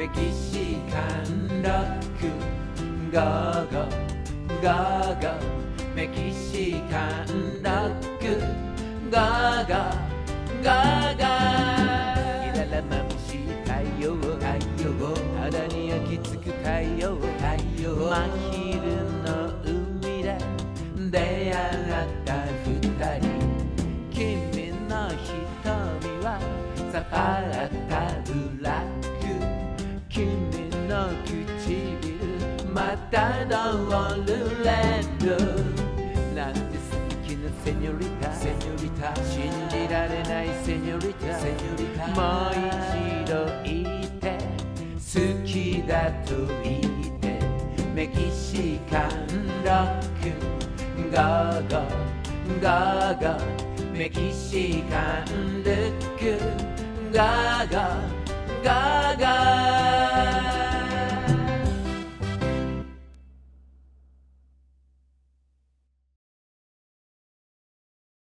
メキシカンロックゴーゴーゴーゴーメキシカンロックゴーゴーゴーゴーイララマムシ太陽肌に焼き付く太陽真昼の海で出会った二人君の瞳はサファラタブラック君の唇またドールレッドなんて素敵なセニョリタ信じられないセニョリタもう一度言って好きだと言ってメキシカンロックゴーゴーゴーゴーメキシカンルックゴーゴーゴーゴー